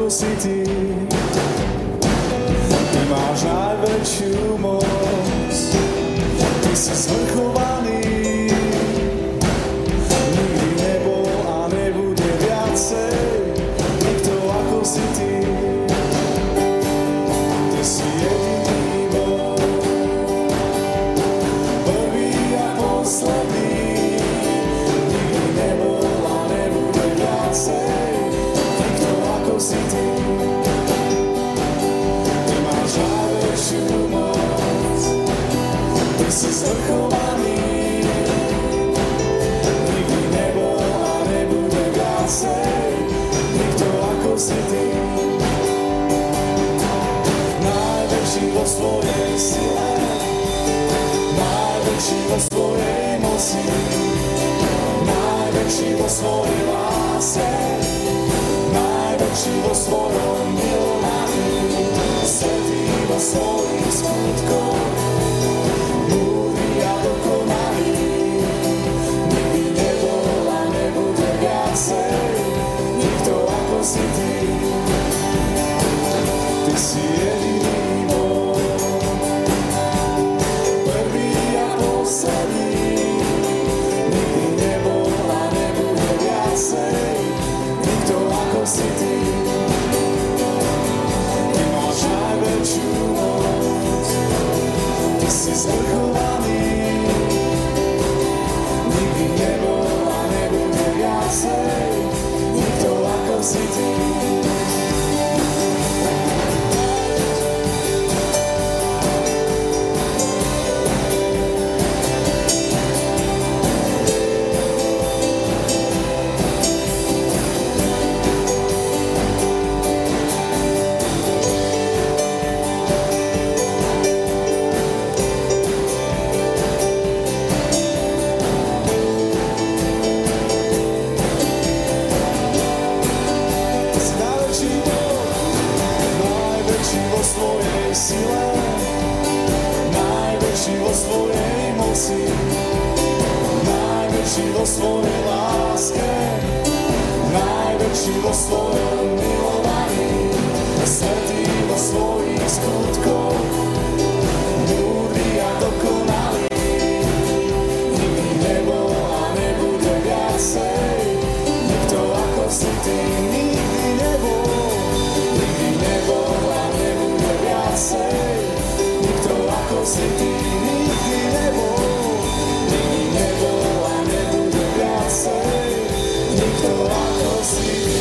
si ty. Ty máš najväčšiu moc, ty si zvrchovaný, nikdy nebol a nebude viacej nikto ako si ty. Ty si jediný Boh, prvý a posledný, nikdy nebol a nebude viacej nikto ako si ty. Ty máš najväčšiu moc, ty si zvrchovaný, nikdy nebol a nebude viacej nikto ako si ty. Najväčší vo svojej sile, najväčší vo svojej moci, najväčší vo svojej láske, najväčší vo svojom milovaní, svätý vo svojich skutkoch, múdry a dokonalý, nikdy nebol a nebude viacej nikto ako si ty. Ty si jediný Boh, prvý a posledný, nikdy nebol a nebude viacej nikto ako si ty. Ty máš najväčšiu moc, ty si zvrchovaný, nikdy nebol a nebude viacej nikto ako si ty. Najväčší vo svojej láske, najväčší vo svojom milovaní, svätý vo svojich skutkoch, múdry a dokonalý, nikdy nebol a nebude viacej nikto ako si ty. Nikdy nebol a nebude viacej nikto ako si ty. Nikdy nebol a nebude viacej nikto ako si ty.